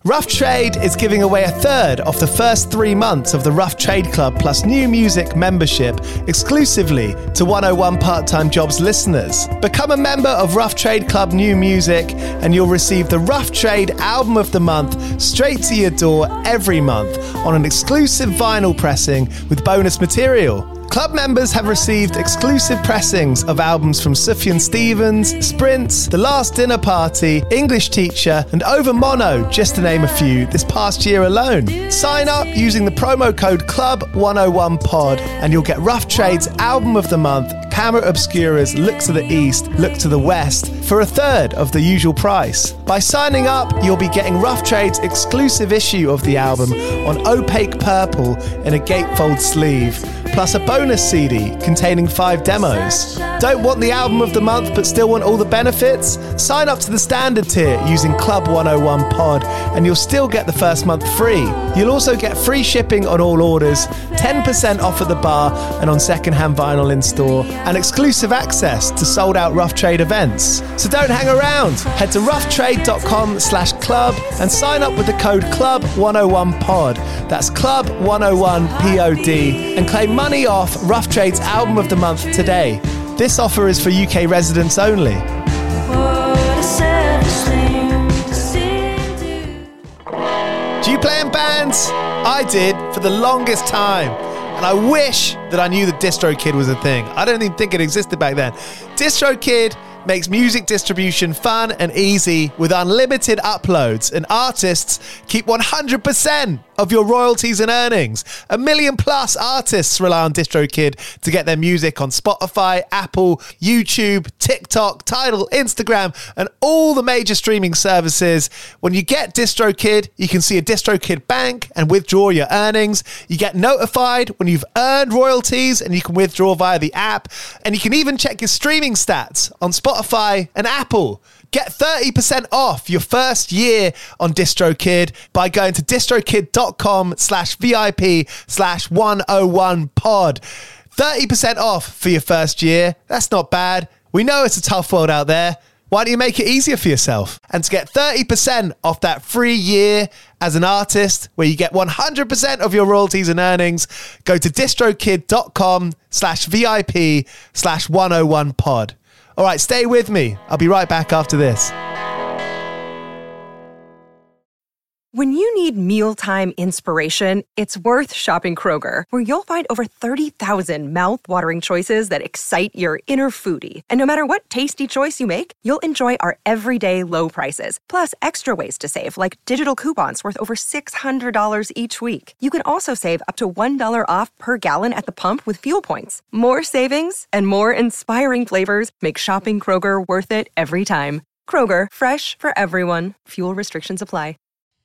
Rough Trade is giving away a third of the first 3 months of the Rough Trade Club plus new music membership exclusively to 101 Part-Time Jobs listeners. Become a member of Rough Trade Club New Music and you'll receive the Rough Trade Album of the Month straight to your door every month on an exclusive vinyl pressing with bonus material. Club members have received exclusive pressings of albums from Sufjan Stevens, Sprints, The Last Dinner Party, English Teacher, and Over Mono, just to name a few, this past year alone. Sign up using the promo code CLUB101POD and you'll get Rough Trade's Album of the Month, Camera Obscura's Look to the East, Look to the West, for a third of the usual price. By signing up, you'll be getting Rough Trade's exclusive issue of the album on opaque purple in a gatefold sleeve, plus a bonus CD containing 5 demos. Don't want the album of the month but still want all the benefits? Sign up to the standard tier using Club 101 Pod and you'll still get the first month free. You'll also get free shipping on all orders, 10% off at the bar and on secondhand vinyl in store, and exclusive access to sold out Rough Trade events. So don't hang around. Head to roughtrade.com/club and sign up with the code CLUB101POD. That's CLUB101POD and claim money off Rough Trade's Album of the Month today. This offer is for UK residents only. Do you play in bands? I did for the longest time. And I wish that I knew that DistroKid was a thing. I don't even think it existed back then. DistroKid makes music distribution fun and easy with unlimited uploads, and artists keep 100% of your royalties and earnings. 1 million plus artists rely on DistroKid to get their music on Spotify, Apple, YouTube, TikTok, Tidal, Instagram, and all the major streaming services. When you get DistroKid, you can see a DistroKid bank and withdraw your earnings. You get notified when you've earned royalties and you can withdraw via the app. And you can even check your streaming stats on Spotify and Apple. Get 30% off your first year on DistroKid by going to distrokid.com/VIP/101pod. 30% off for your first year. That's not bad. We know it's a tough world out there. Why don't you make it easier for yourself? And to get 30% off that free year as an artist, where you get 100% of your royalties and earnings, go to distrokid.com/VIP/101pod. All right, stay with me. I'll be right back after this. When you need mealtime inspiration, it's worth shopping Kroger, where you'll find over 30,000 mouth-watering choices that excite your inner foodie. And no matter what tasty choice you make, you'll enjoy our everyday low prices, plus extra ways to save, like digital coupons worth over $600 each week. You can also save up to $1 off per gallon at the pump with fuel points. More savings and more inspiring flavors make shopping Kroger worth it every time. Kroger, fresh for everyone. Fuel restrictions apply.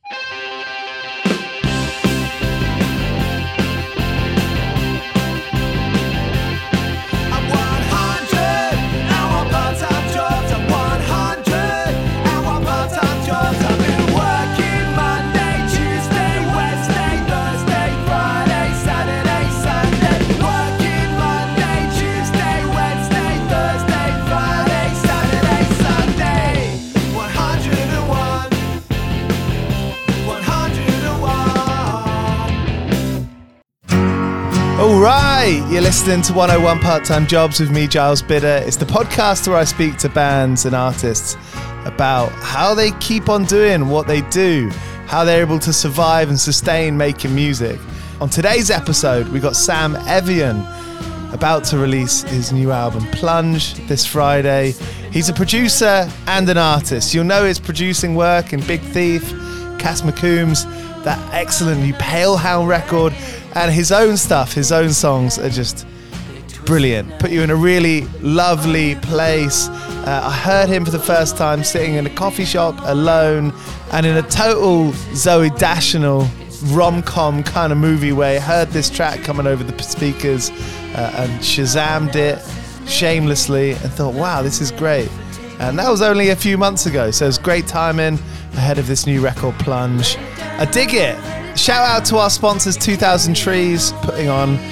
All right, you're listening to 101 Part-Time Jobs with me, Giles Bidder. It's the podcast where I speak to bands and artists about how they keep on doing what they do, how they're able to survive and sustain making music. On today's episode, we got Sam Evian, about to release his new album, Plunge, this Friday. He's a producer and an artist. You'll know his producing work in Big Thief, Cass McCombs, that excellent new Palehound record, and his own stuff, his own songs are just brilliant. Put you in a really lovely place. I heard him for the first time sitting in a coffee shop alone and in a total Zooey Deschanel rom-com kind of movie way. Heard this track coming over the speakers and Shazammed it shamelessly and thought, wow, this is great. And that was only a few months ago, so it was great timing ahead of this new record, Plunge. I dig it. Shout out to our sponsors, 2000 Trees, putting on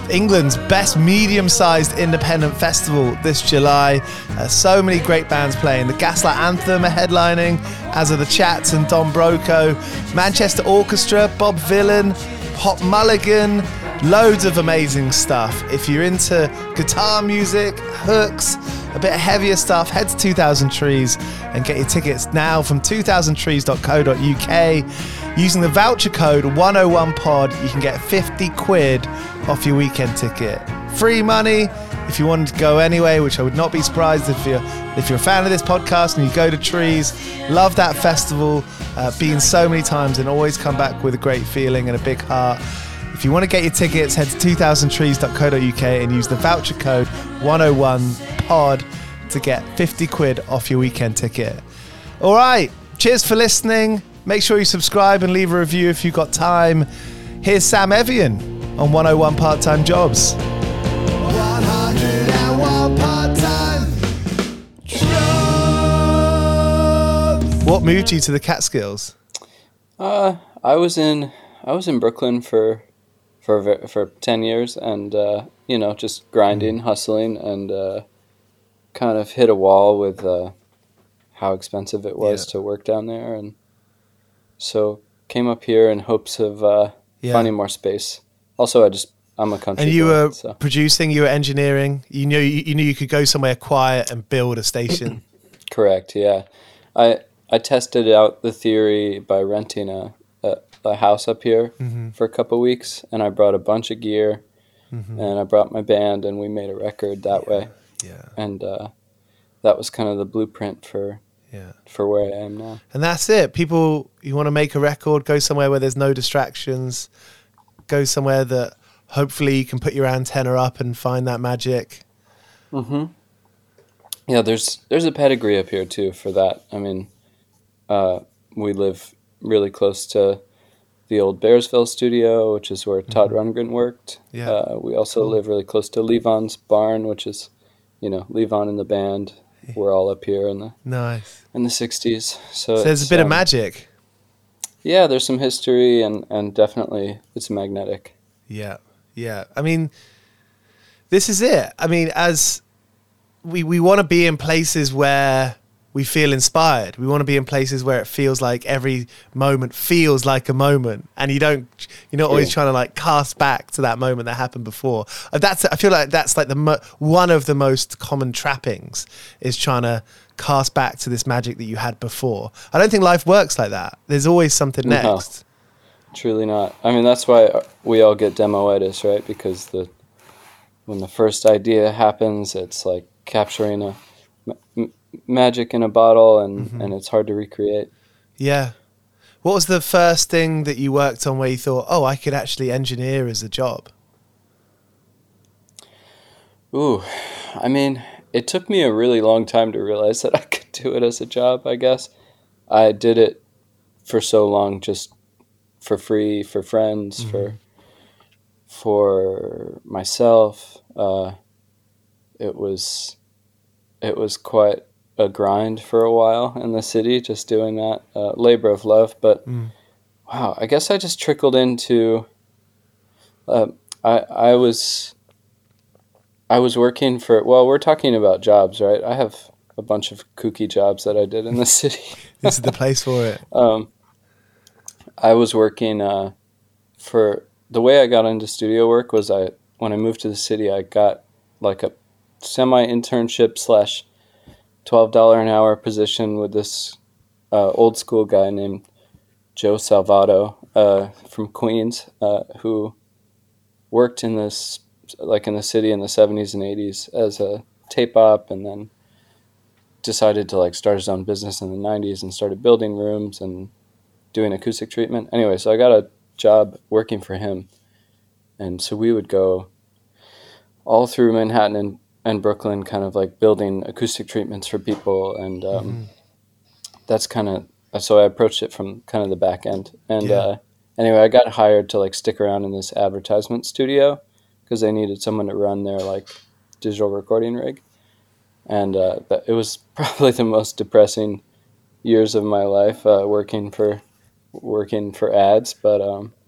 England's best medium-sized independent festival this July. So many great bands playing. The Gaslight Anthem are headlining, as are the Chats and Don Broco. Manchester Orchestra, Bob Vylan, Pop Mulligan, loads of amazing stuff. If you're into guitar music, hooks, a bit of heavier stuff, head to 2000 Trees and get your tickets now from 2000trees.co.uk. Using the voucher code 101pod, you can get 50 quid off your weekend ticket. Free money if you wanted to go anyway, which I would not be surprised if you're a fan of this podcast and you go to Trees. Love that festival, been so many times and always come back with a great feeling and a big heart. If you want to get your tickets, head to 2000trees.co.uk and use the voucher code 101pod to get 50 quid off your weekend ticket. All right, cheers for listening. Make sure you subscribe and leave a review if you've got time. Here's Sam Evian on 101 Part-Time Jobs. 101 Part-Time Jobs. What moved you to the Catskills? I was in Brooklyn for 10 years and, just grinding, hustling, and kind of hit a wall with how expensive it was to work down there. And so came up here in hopes of finding more space. Also, I'm a country And you boy, were producing, you were engineering. You knew you could go somewhere quiet and build a station. Correct, yeah. I tested out the theory by renting a house up here for a couple of weeks, and I brought a bunch of gear, and I brought my band, and we made a record that way. Yeah. And that was kind of the blueprint for where I am now. And that's it. People, you want to make a record, go somewhere where there's no distractions, go somewhere that hopefully you can put your antenna up and find that magic. Yeah, there's a pedigree up here too for that. I mean, we live really close to the old Bearsville studio, which is where Todd Rundgren worked. Yeah. We also live really close to Levon's barn, which is, Levon and the band. We're all up here in the in the 60s. So there's a bit of magic. Yeah, there's some history and definitely it's magnetic. Yeah. Yeah. I mean, this is it. I mean, as we want to be in places where we feel inspired. We want to be in places where it feels like every moment feels like a moment, and you're not always trying to like cast back to that moment that happened before. I feel like that's like one of the most common trappings is trying to cast back to this magic that you had before. I don't think life works like that. There's always something next. No, truly not. I mean, that's why we all get demoitis, right? Because when the first idea happens, it's like capturing a magic in a bottle, and it's hard to recreate. Yeah. What was the first thing that you worked on where you thought, oh, I could actually engineer as a job? Ooh, I mean, it took me a really long time to realize that I could do it as a job, I guess. I did it for so long just for free, for friends, for myself. It was quite a grind for a while in the city, just doing that, labor of love. But wow, I guess I just trickled into. I was working for. Well, we're talking about jobs, right? I have a bunch of kooky jobs that I did in the city. This is the place for it. I was working for. The way I got into studio work was when I moved to the city, I got like a semi-internship / $12 an hour position with this old school guy named Joe Salvato from Queens, who worked in this, like in the city in the 70s and 80s as a tape op, and then decided to like start his own business in the 90s and started building rooms and doing acoustic treatment. Anyway, so I got a job working for him, and so we would go all through Manhattan and Brooklyn, kind of like building acoustic treatments for people, and that's kind of, so I approached it from kind of the back end. And anyway, I got hired to like stick around in this advertisement studio because they needed someone to run their like digital recording rig, and it was probably the most depressing years of my life, working for ads, but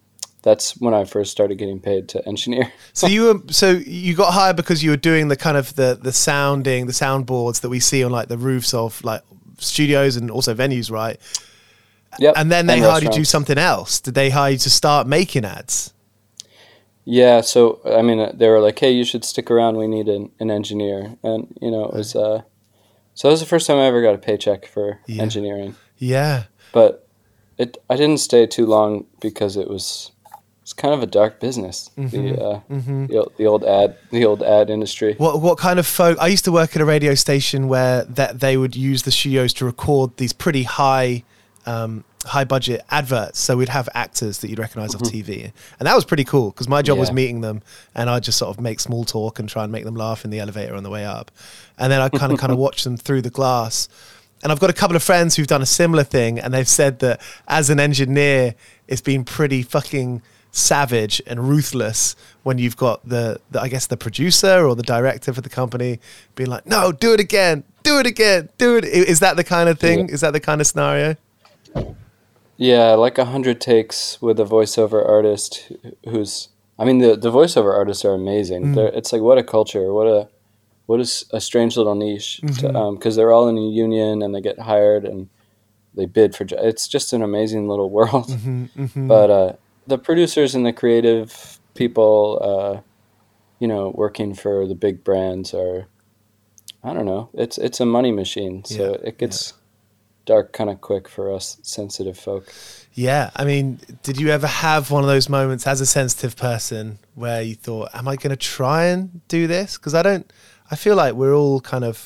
that's when I first started getting paid to engineer. So you got hired because you were doing the kind of the soundboards that we see on like the roofs of like studios and also venues, right? Yep. And then they hired you to do something else. Did they hire you to start making ads? Yeah. So, I mean, they were like, hey, you should stick around. We need an engineer. And, you know, it was, so that was the first time I ever got a paycheck for engineering. Yeah. But I didn't stay too long because it's kind of a dark business. The old ad industry. What kind of folk? I used to work at a radio station where they would use the studios to record these pretty high budget adverts. So we'd have actors that you'd recognize off TV, and that was pretty cool because my job was meeting them, and I'd just sort of make small talk and try and make them laugh in the elevator on the way up, and then I kind of watch them through the glass. And I've got a couple of friends who've done a similar thing, and they've said that as an engineer, it's been pretty fucking savage and ruthless when you've got the I guess the producer or the director for the company being like, no, do it again, do it again, do it. Is that the kind of thing? Is that the kind of scenario? Yeah, like 100 takes with a voiceover artist who's, I mean, the voiceover artists are amazing. It's like, what a culture, what is a strange little niche, because they're all in a union and they get hired and they bid for it's just an amazing little world. But the producers and the creative people, you know, working for the big brands are, I don't know, it's a money machine, so it gets dark kind of quick for us sensitive folk. Yeah, I mean, did you ever have one of those moments as a sensitive person where you thought, am I going to try and do this? Because I feel like we're all kind of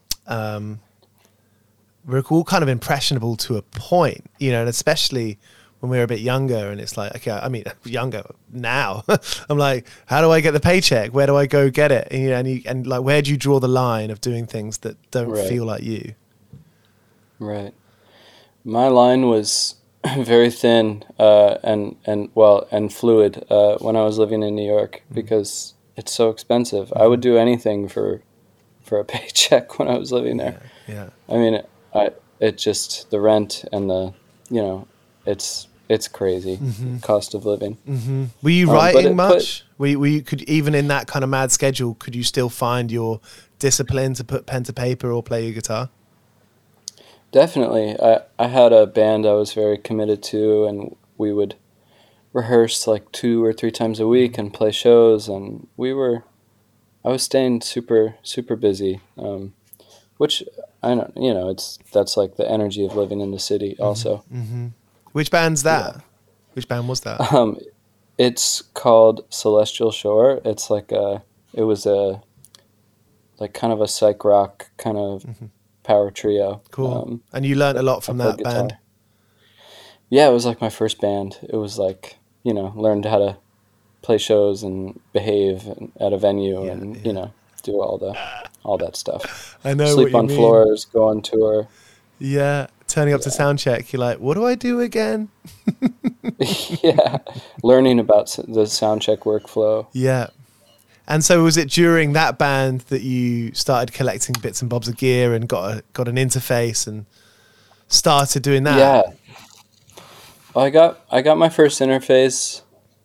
impressionable to a point, you know, and especially when we were a bit younger, and it's like, okay, I mean, younger now, I'm like, how do I get the paycheck? Where do I go get it? And, you know, and like, where do you draw the line of doing things that don't feel like you? Right. My line was very thin and fluid when I was living in New York because it's so expensive. I would do anything for a paycheck when I was living there. Yeah. I mean, it just the rent and the, you know, it's crazy cost of living. Were you writing much? Were you could, even in that kind of mad schedule, could you still find your discipline to put pen to paper or play your guitar? Definitely. I had a band I was very committed to, and we would rehearse like 2 or 3 times a week and play shows, and I was staying super, super busy, which I don't, you know, that's like the energy of living in the city also. Which band's that? Yeah. Which band was that? It's called Celestial Shore. It's like it was a kind of a psych rock kind of power trio. Cool. And you learned a lot from that band? Yeah, it was like my first band. It was like, you know, learned how to play shows and behave at a venue you know, do all that stuff. I know. Sleep on floors, go on tour. Yeah. Turning up to sound check, you're like, what do I do again? Yeah. Learning about the sound check workflow. Yeah. And so was it during that band that you started collecting bits and bobs of gear and got an interface and started doing that? Yeah. Well, I got my first interface.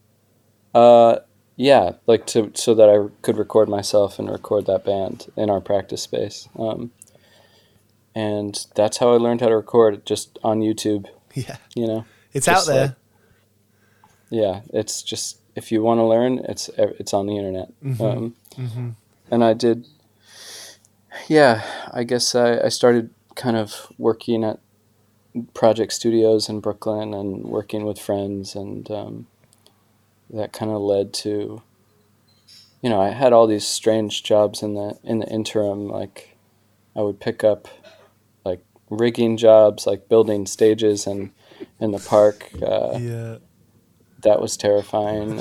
Yeah, like so that I could record myself and record that band in our practice space. And that's how I learned how to record, just on YouTube. Yeah. You know. It's out there. Like, yeah, it's just, if you want to learn, it's on the internet. And I did, I guess I started kind of working at project studios in Brooklyn and working with friends, and that kind of led to, you know, I had all these strange jobs in the interim. Like, I would pick up like rigging jobs, like building stages in the park. That was terrifying.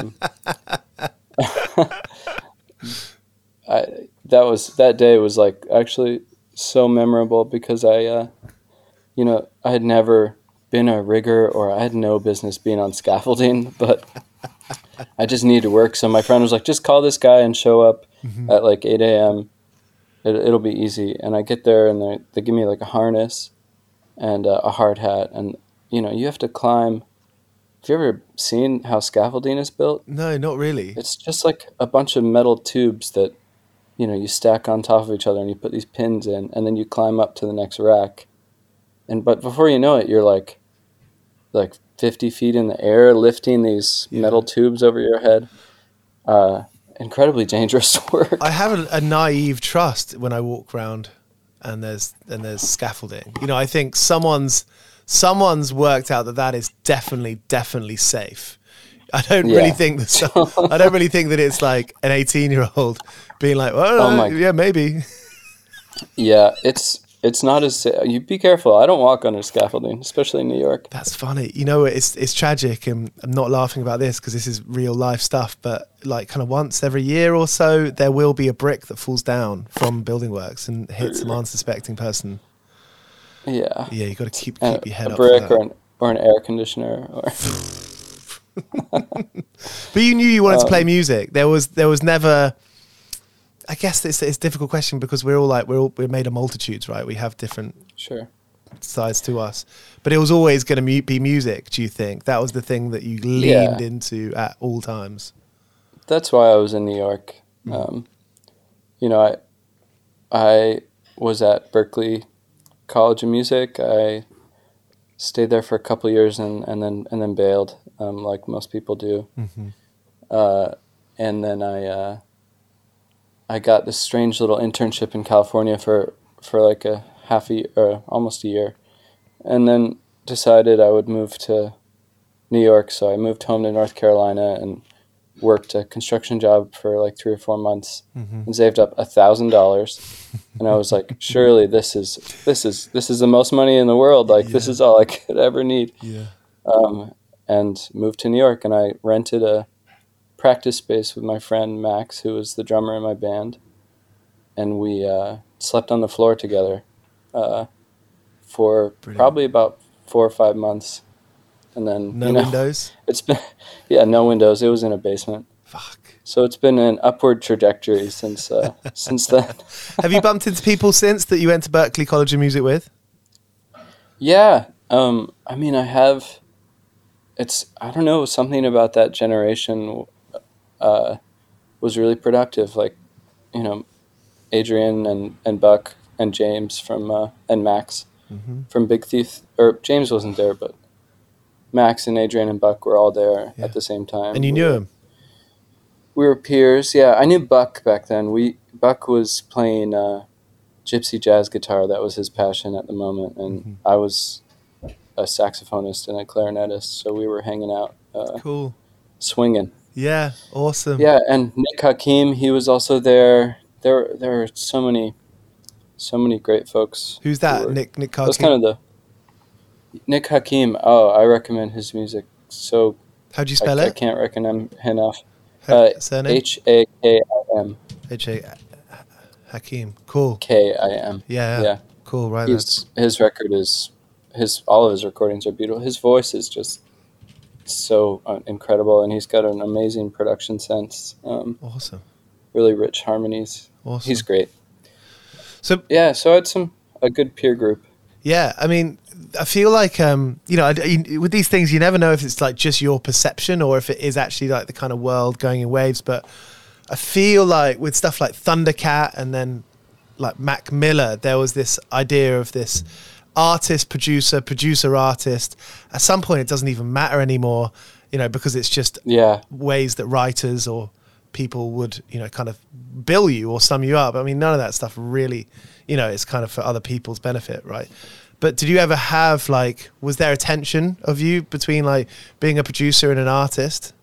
That day was like actually so memorable because I had never been a rigger, or I had no business being on scaffolding, but I just needed to work. So my friend was like, just call this guy and show up at like 8 a.m. It'll be easy. And I get there and they give me like a harness and a hard hat. And, you know, you have to climb Have you ever seen how scaffolding is built? No, not really. It's just like a bunch of metal tubes that, you stack on top of each other and you put these pins in, and then you climb up to the next rack. But before you know it, you're like 50 feet in the air, lifting these metal tubes over your head. Incredibly dangerous work. I have a naive trust when I walk around and there's scaffolding. I think someone's worked out that is definitely safe. I don't really think that it's like an 18-year-old being like, well, yeah, maybe. Yeah, it's not as safe. You be careful. I don't walk under scaffolding, especially in New York. That's funny. It's tragic, and I'm not laughing about this because this is real life stuff, but like kind of once every year or so, there will be a brick that falls down from building works and hits an unsuspecting person. Yeah. Yeah, you got to keep your head up. A brick or an air conditioner. But you knew you wanted to play music. There was never. I guess it's a difficult question because we're made of multitudes, right? We have different sides to us, but it was always going to be music. Do you think that was the thing that you leaned into at all times? That's why I was in New York. I was at Berklee College of Music. I stayed there for a couple of years and then bailed, like most people do. Mm-hmm. And then I got this strange little internship in California for like a half a year, or almost a year, and then decided I would move to New York. So I moved home to North Carolina and worked a construction job for like 3 or 4 months and saved up $1,000. And I was like, surely this is the most money in the world. Like this is all I could ever need. Yeah. And moved to New York, and I rented a practice space with my friend Max, who was the drummer in my band, and we slept on the floor together for probably about 4 or 5 months, and then no windows. It's been no windows. It was in a basement. Fuck. So it's been an upward trajectory since then. Have you bumped into people since that you went to Berklee College of Music with? Yeah, I mean, I have. I don't know, something about that generation was really productive. Like, Adrian and Buck and James and Max from Big Thief. Or James wasn't there, but Max and Adrian and Buck were all there at the same time. And you knew him? We were peers. Yeah, I knew Buck back then. Buck was playing gypsy jazz guitar. That was his passion at the moment. And I was a saxophonist and a clarinetist, so we were hanging out, cool, swinging. Yeah, awesome. Yeah, and Nick Hakim, he was also there. There are so many great folks. Who's that? Nick Hakim. That's kind of the Nick Hakim. Oh, I recommend his music. So how'd you spell it? I can't recommend him enough. Surname? Hakim. Hakim. Cool. Kim. Yeah. Cool. Right. His record is. All of his recordings are beautiful. His voice is just so incredible, and he's got an amazing production sense. Awesome. Really rich harmonies. Awesome. He's great. So I had a good peer group. Yeah, I mean, I feel like with these things, you never know if it's like just your perception or if it is actually like the kind of world going in waves. But I feel like with stuff like Thundercat and then like Mac Miller, there was this idea of this artist, producer, artist. At some point, it doesn't even matter anymore, because it's just ways that writers or people would, kind of bill you or sum you up. I mean, none of that stuff really, it's kind of for other people's benefit, right? But did you ever have was there a tension of you between like being a producer and an artist?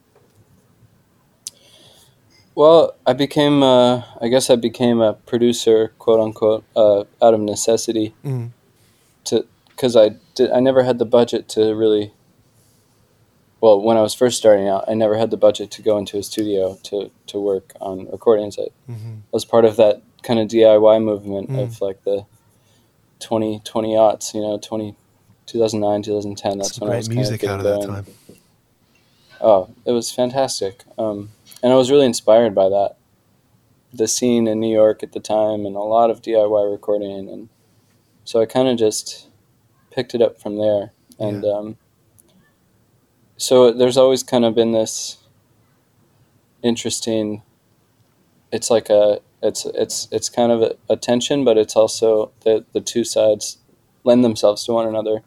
Well, I became a producer, quote unquote, out of necessity. Because I never had the budget to really. Well, when I was first starting out, I never had the budget to go into a studio to work on recordings. I was part of that kind of DIY movement of like the 20 aughts, 2009, 2010. That's when I was great music out of that time. Oh, it was fantastic. And I was really inspired by that. The scene in New York at the time and a lot of DIY recording. And so I kind of just picked it up from there. And so there's always kind of been this interesting, it's like it's kind of a tension, but it's also the two sides lend themselves to one another.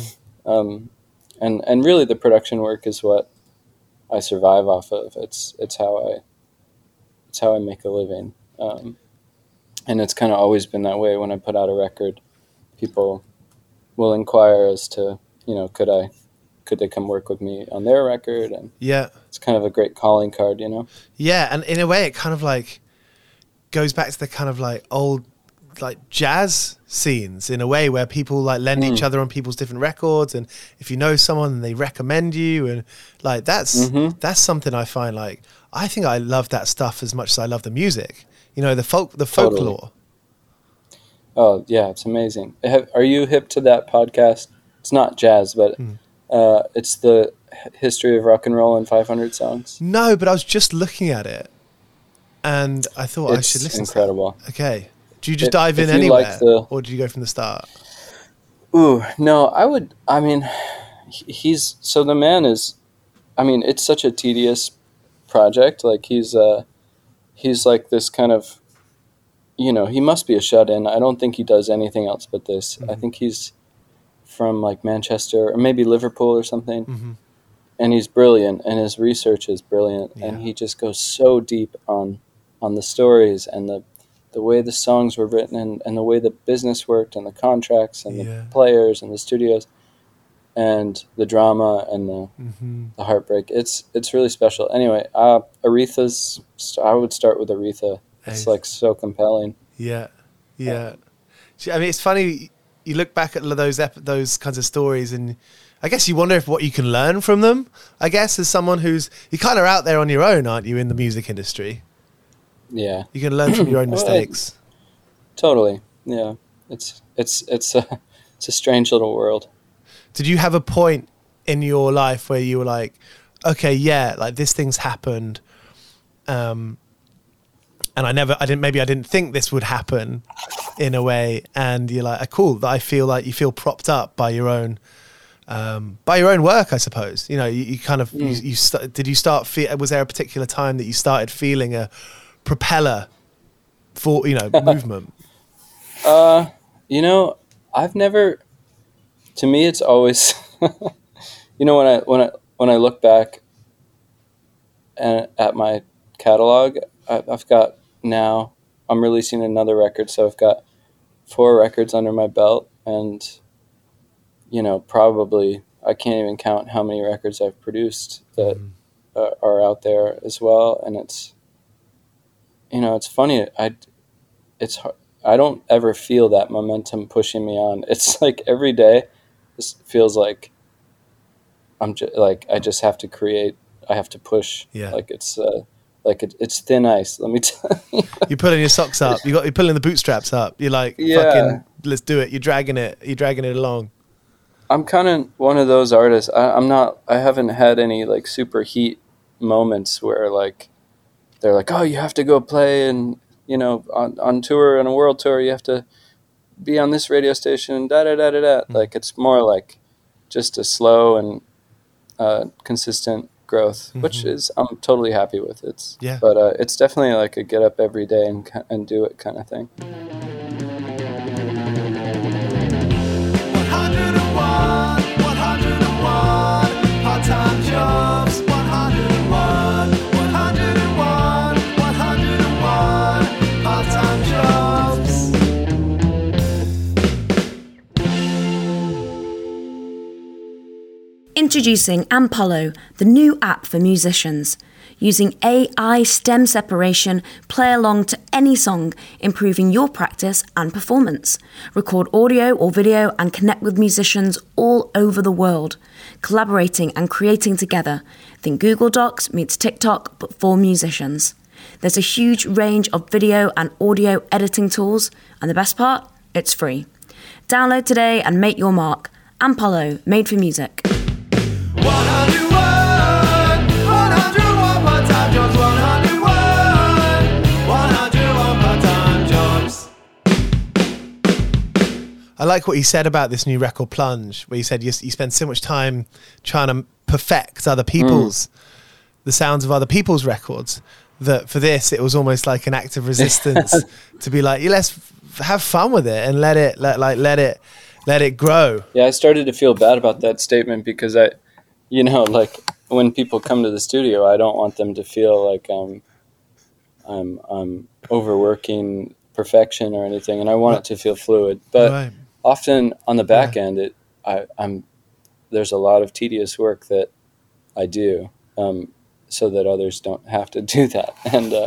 And really the production work is what I survive off of. It's how I make a living. And it's kind of always been that way. When I put out a record, people will inquire as to, could they come work with me on their record? And it's kind of a great calling card, Yeah, and in a way, it kind of like goes back to the kind of like old like jazz scenes in a way, where people like lend each other on people's different records, and if you know someone and they recommend you, and like that's something I find, like, I think I love that stuff as much as I love the music. The folklore. Totally. Oh yeah, it's amazing. Are you hip to that podcast? It's not jazz, but it's the history of rock and roll in 500 songs. No, but I was just looking at it, and I thought I should listen. It's incredible. To that. Okay, do you just dive in anywhere, or do you go from the start? Ooh, no, the man is. It's such a tedious project. Like he's like this kind of, he must be a shut-in. I don't think he does anything else but this. I think he's from like Manchester or maybe Liverpool or something. And he's brilliant, and his research is brilliant. And he just goes so deep on the stories and the way the songs were written, and the way the business worked, and the contracts, and the players, and the studios, and the drama, and the heartbreak. It's really special. Anyway, Aretha's. I would start with Aretha. It's like so compelling. Yeah. It's funny. You look back at those kinds of stories, and I guess you wonder what you can learn from them. I guess as someone you're kind of out there on your own, aren't you, in the music industry? Yeah, you can learn from your own mistakes. Totally. Yeah, it's a strange little world. Did you have a point in your life where you were like, okay, yeah, like this thing's happened, and I didn't think this would happen, in a way, and you're like, cool. I feel like you feel propped up by your own work, I suppose. You kind of did you start? Was there a particular time that you started feeling a propeller for movement? I've never. To me, it's always, when I look back at my catalog, I've got now, I'm releasing another record, so I've got 4 records under my belt, and probably I can't even count how many records I've produced that are out there as well. And it's funny. I don't ever feel that momentum pushing me on. It's like every day. This feels like I just have to create. I have to push. Yeah. Like it's it's thin ice. Let me tell you. You're pulling your socks up. You're pulling the bootstraps up. You're like, fucking, let's do it. You're dragging it along. I'm kind of one of those artists. I haven't had any like super heat moments where like they're like, oh, you have to go play and on tour, on a world tour, you have to be on this radio station, Like it's more like just a slow and consistent growth, which is I'm totally happy with. But it's definitely like a get up every day and do it kind of thing. 101 part-time jobs. 101 part-time jobs. Introducing Ampolo, the new app for musicians. Using AI stem separation, play along to any song, improving your practice and performance. Record audio or video and connect with musicians all over the world, collaborating and creating together. Think Google Docs meets TikTok, but for musicians. There's a huge range of video and audio editing tools, and the best part, it's free. Download today and make your mark. Ampolo, made for music. 101 part-time jobs. 101 part-time jobs. I like what you said about this new record, Plunge, where you said you spend so much time trying to perfect other people's the sounds of other people's records, that for this it was almost like an act of resistance to be like, yeah, let's have fun with it and let it grow. Yeah, I started to feel bad about that statement because I, like when people come to the studio, I don't want them to feel like I'm overworking perfection or anything, and I want it to feel fluid. But often on the back end, there's a lot of tedious work that I do, so that others don't have to do that.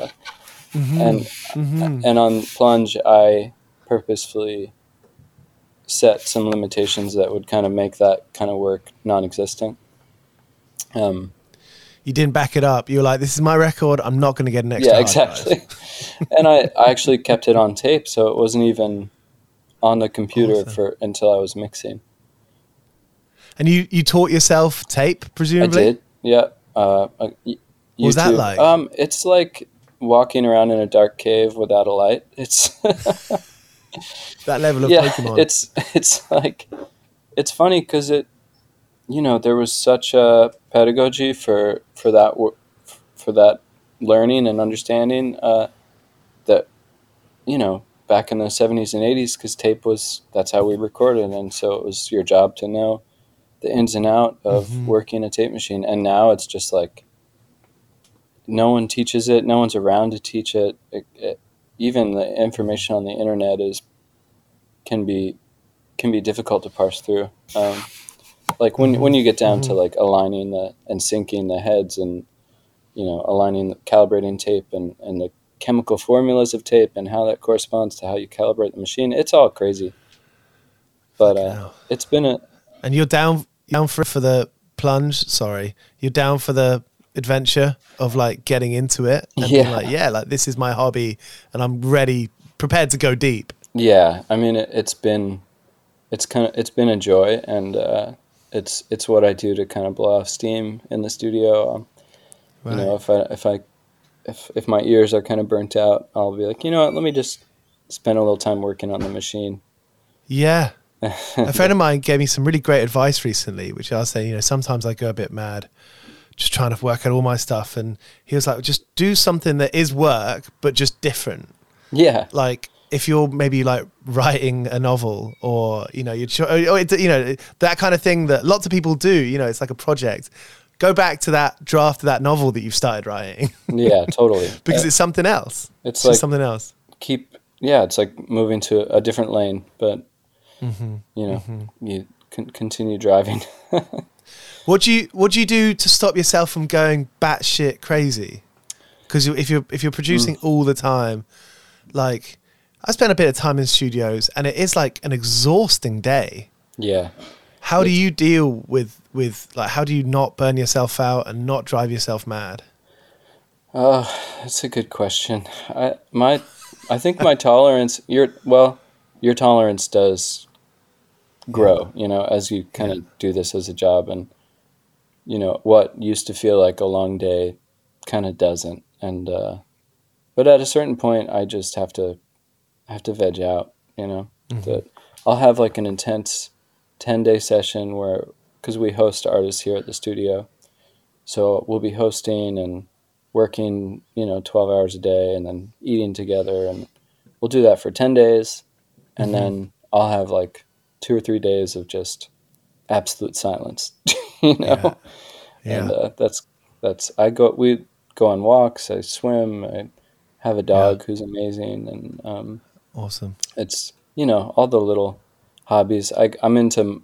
And on Plunge, I purposefully set some limitations that would kind of make that kind of work non-existent. You didn't back it up. You were like, this is my record, I'm not going to get an extra. Yeah, exactly. And I actually kept it on tape, so it wasn't even on the computer until I was mixing. And you taught yourself tape, presumably? I did, yeah. What was that like? It's like walking around in a dark cave without a light. It's that level of Pokemon. It's like, it's funny because there was such a pedagogy for that learning and understanding that back in the 70s and 80s, because tape that's how we recorded, and so it was your job to know the ins and out of working a tape machine. And now it's just like no one teaches it, no one's around to teach it. Even the information on the internet can be difficult to parse through. Like when you get down to like aligning and syncing the heads and aligning, calibrating tape and the chemical formulas of tape and how that corresponds to how you calibrate the machine, it's all crazy. But it's been and you're down for the plunge. Sorry, you're down for the adventure of like getting into it and being like, like this is my hobby and I'm prepared to go deep. Yeah, I mean it's been a joy, and it's what I do to kind of blow off steam in the studio. If my ears are kind of burnt out, I'll be like, let me just spend a little time working on the machine. Yeah. A friend of mine gave me some really great advice recently, which I was saying, sometimes I go a bit mad just trying to work out all my stuff. And he was like, just do something that is work, but just different. Yeah. Like if you're maybe like writing a novel or, that kind of thing that lots of people do, it's like a project. Go back to that draft of that novel that you've started writing. Yeah, totally. Because it's something else. It's like something else. It's like moving to a different lane, but you continue driving. What do you do to stop yourself from going batshit crazy? Because if you're producing all the time, like I spent a bit of time in studios, and it is like an exhausting day. Yeah. How do you deal with like, how do you not burn yourself out and not drive yourself mad? That's a good question. I think my tolerance, your tolerance does grow, as you kind of do this as a job, and what used to feel like a long day kind of doesn't. And but at a certain point, I just have to veg out, that I'll have like an intense 10-day session because we host artists here at the studio, so we'll be hosting and working 12 hours a day and then eating together, and we'll do that for 10 days, and then I'll have like 2 or 3 days of just absolute silence. And that's we go on walks, I swim, I have a dog who's amazing, and awesome. It's all the little hobbies. I'm into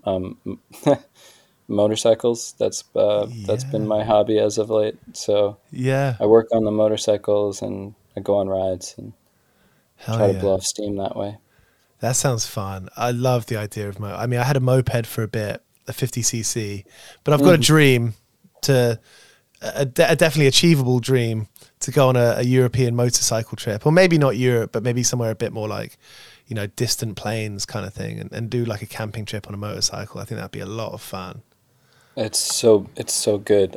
motorcycles. That's been my hobby as of late. So I work on the motorcycles and I go on rides and try to blow off steam that way. That sounds fun. I love the idea of I mean, I had a moped for a bit, a 50cc, but I've got a dream a definitely achievable dream to go on a European motorcycle trip, or maybe not Europe, but maybe somewhere a bit more like, distant plains kind of thing, and do like a camping trip on a motorcycle. I think that'd be a lot of fun. It's so good.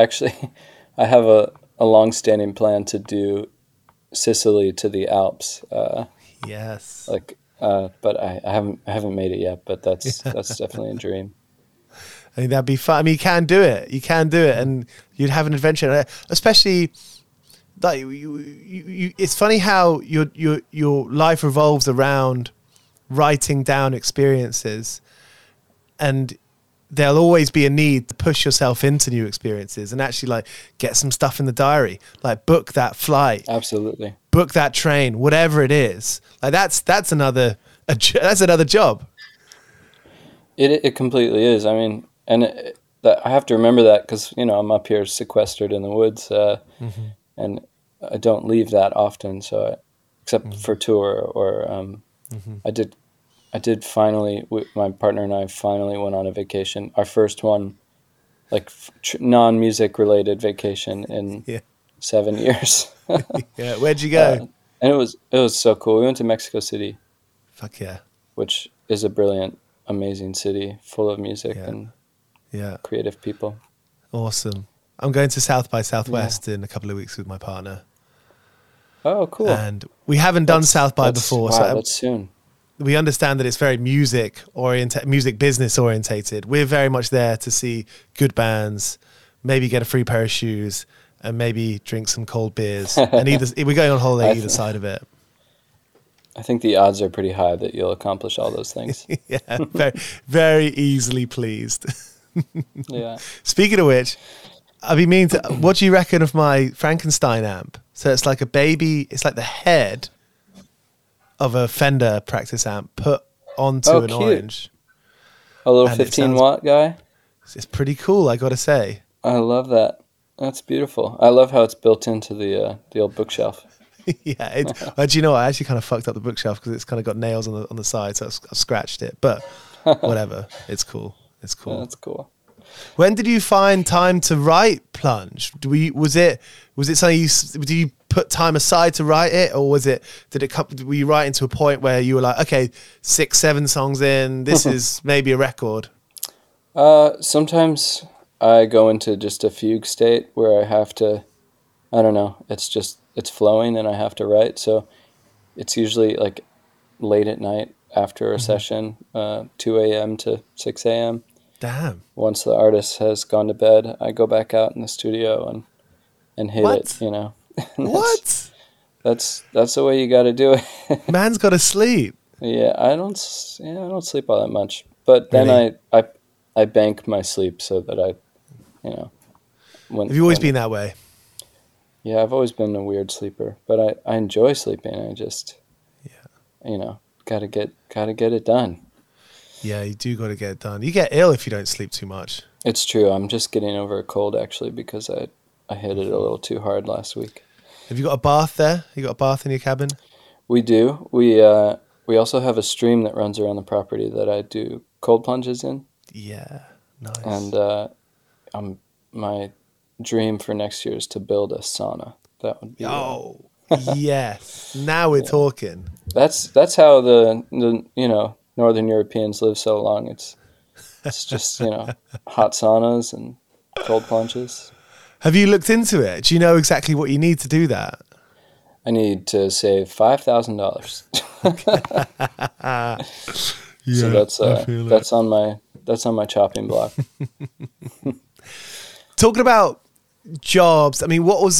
I have a long-standing plan to do Sicily to the Alps. Yes. But I haven't made it yet, but that's definitely a dream. I think that'd be fun. I mean, you can do it. You can do it, and you'd have an adventure. Especially, like it's funny how your life revolves around writing down experiences, and there'll always be a need to push yourself into new experiences and actually like get some stuff in the diary, like book that flight, Absolutely. book that train, whatever it is. Like that's another job. It completely is. I mean, and I have to remember that because, you know, I'm up here sequestered in the woods, and I don't leave that often. So except for tour or I did finally, my partner and I finally went on a vacation. Our first one, like non-music related vacation in 7 years. Yeah, where'd you go? And it was so cool. We went to Mexico City. Fuck yeah. Which is a brilliant, amazing city full of music and creative people. Awesome. I'm going to South by Southwest in a couple of weeks with my partner. Oh, cool. And we haven't done South by before. Wow, so that's soon. We understand that it's very music business orientated. We're very much there to see good bands, maybe get a free pair of shoes, and maybe drink some cold beers. And we're going on holiday either side of it. I think the odds are pretty high that you'll accomplish all those things. Yeah, very, very easily pleased. Yeah. Speaking of which, I'd be meaning to. What do you reckon of my Frankenstein amp? So it's like a baby. It's like the head of a Fender practice amp put onto an cute. Orange. A little 15-watt guy? It's pretty cool, I got to say. I love that. That's beautiful. I love how it's built into the old bookshelf. Yeah. Do you know what? I actually kind of fucked up the bookshelf because it's kind of got nails on the side, so I've scratched it. But whatever. It's cool. It's cool. Yeah, that's cool. When did you find time to write Plunge? Was it something did you put time aside to write it, or were you writing to a point where you were like, okay, 6-7 songs in, this is maybe a record? Sometimes I go into just a fugue state where I have to, I don't know, it's flowing and I have to write. So it's usually like late at night after a session, 2 a.m. to 6 a.m. Damn. Once the artist has gone to bed, I go back out in the studio and hit it, you know. What? That's the way you got to do it. Man's got to sleep. Yeah, I don't sleep all that much. But then Really? I bank my sleep so that I, you know. Have you always been that way? Yeah, I've always been a weird sleeper, but I enjoy sleeping. I just, you know, gotta get it done. Yeah, you do got to get it done. You get ill if you don't sleep too much. It's true. I'm just getting over a cold actually because I hit it a little too hard last week. Have you got a bath there? You got a bath in your cabin? We do. We also have a stream that runs around the property that I do cold plunges in. Yeah, nice. And my dream for next year is to build a sauna. That would be. Oh, yes. Now we're talking. That's how the you know, Northern Europeans live so long. It's just, you know, hot saunas and cold plunges. Have you looked into it? Do you know exactly what you need to do that? I need to save $5,000. So that's on my chopping block. Talking about jobs, I mean, what was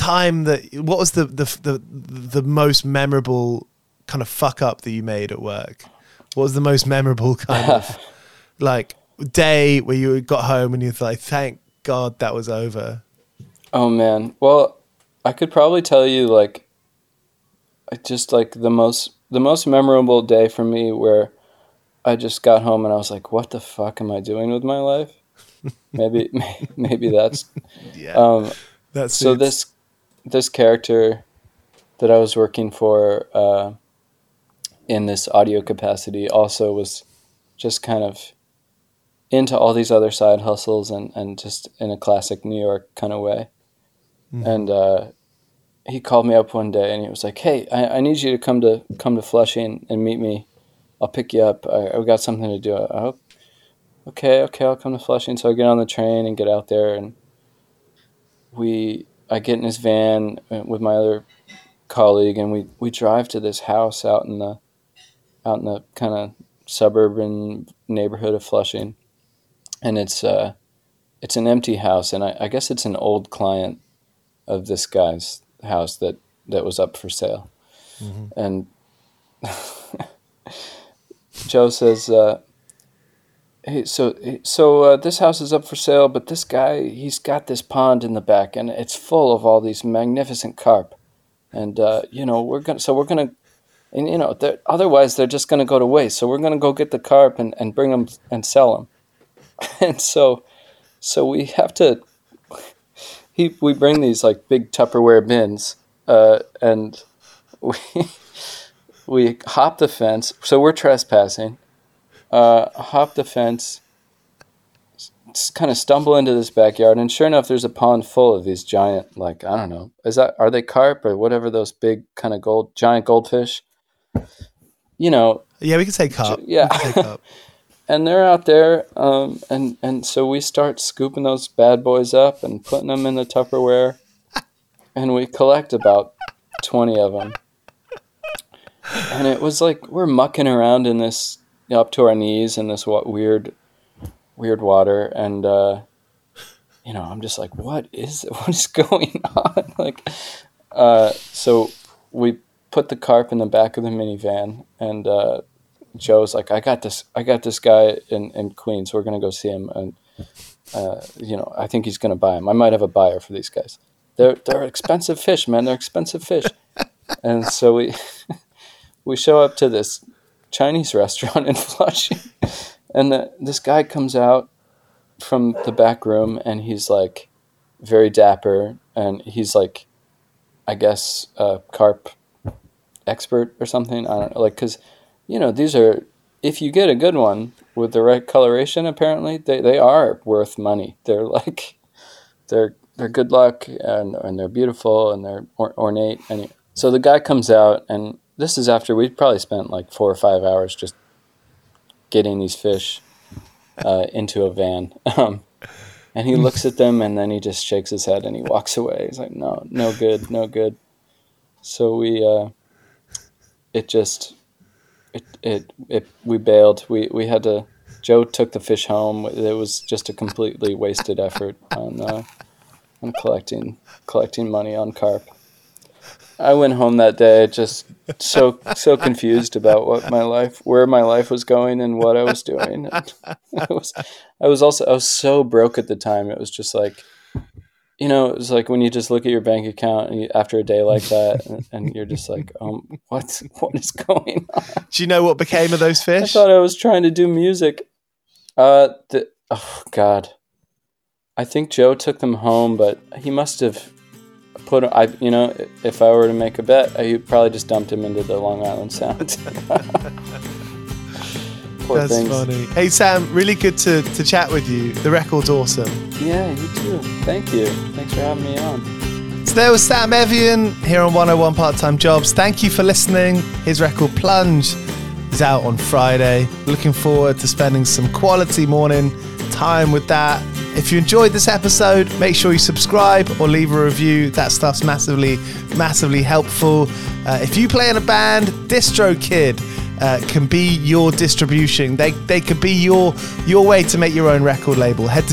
the most memorable kind of fuck up that you made at work? What was the most memorable kind of like day where you got home and you were like, thank God that was over? Oh man. Well, I could probably tell you like just like the most memorable day for me where I just got home and I was like, what the fuck am I doing with my life? Maybe that's That's so it. This character that I was working for in this audio capacity also was just kind of into all these other side hustles and just in a classic New York kind of way. And he called me up one day and he was like, hey, I need you to come to Flushing and meet me. I'll pick you up. I've got something to do. Okay, I'll come to Flushing. So I get on the train and get out there, and I get in his van with my other colleague, and we drive to this house out in the kind of suburban neighborhood of Flushing. and it's an empty house, and I guess it's an old client of this guy's house that was up for sale. Mm-hmm. And Joe says, hey, so this house is up for sale, but this guy, he's got this pond in the back, and it's full of all these magnificent carp. And, we're gonna, and, otherwise they're just gonna go to waste. So we're gonna go get the carp and bring them and sell them. And so we have to, we bring these like big Tupperware bins, and we hop the fence. So we're trespassing, hop the fence, kind of stumble into this backyard, and sure enough, there's a pond full of these giant, like, I don't know, are they carp or whatever, those big kind of giant goldfish? Yeah, we can say carp. Yeah. We can say carp. And they're out there, and so we start scooping those bad boys up and putting them in the Tupperware, and we collect about 20 of them. And it was like we're mucking around in this, up to our knees in this weird water, and I'm just like, what is going on? Like, so we put the carp in the back of the minivan, and Joe's like, I got this guy in Queens. We're gonna go see him, and I think he's gonna buy him. I might have a buyer for these guys. They're expensive fish, man. They're expensive fish. And so we show up to this Chinese restaurant in Flushing, and this guy comes out from the back room, and he's like very dapper, and he's like, I guess, a carp expert or something. I don't know, like, because these are, if you get a good one with the right coloration, apparently they are worth money. They're like, they're good luck, and they're beautiful, and they're ornate. And so the guy comes out, and this is after we'd probably spent like 4 or 5 hours just getting these fish into a van. And he looks at them, and then he just shakes his head and he walks away. He's like, no good. So we bailed. We had to, Joe took the fish home. It was just a completely wasted effort on collecting money on carp. I went home that day just so confused about where my life was going and what I was doing. I was so broke at the time. It was just like, it was like when you just look at your bank account and after a day like that, and you're just like, what is going on? Do you know what became of those fish? I thought I was trying to do music. Oh God, I think Joe took them home, but he must have if I were to make a bet, I probably just dumped him into the Long Island Sound. Poor That's things. Funny. Hey Sam, really good to chat with you. The record's awesome. Yeah, you too. Thank you. Thanks for having me on. So there was Sam Evian here on 101 Part-Time Jobs. Thank you for listening. His record Plunge is out on Friday. Looking forward to spending some quality morning time with that. If you enjoyed this episode, make sure you subscribe or leave a review. That stuff's massively helpful. If you play in a band, DistroKid can be your distribution. They could be your way to make your own record label. Head to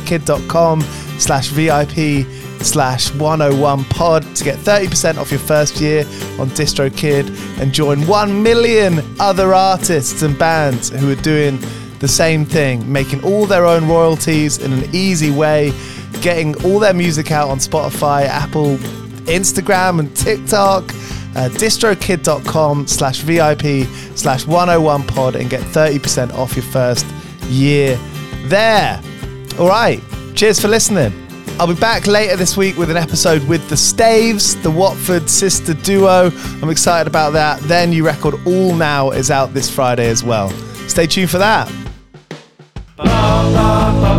distrokid.com/VIP/101pod to get 30% off your first year on DistroKid and join 1 million other artists and bands who are doing the same thing, making all their own royalties in an easy way, getting all their music out on Spotify, Apple, Instagram and TikTok. distrokid.com/VIP/101pod and get 30% off your first year there. All right, cheers for listening. I'll be back later this week with an episode with the Staves, the Watford sister duo. I'm excited about that. Their new record, All Now, is out this Friday as well. Stay tuned for that.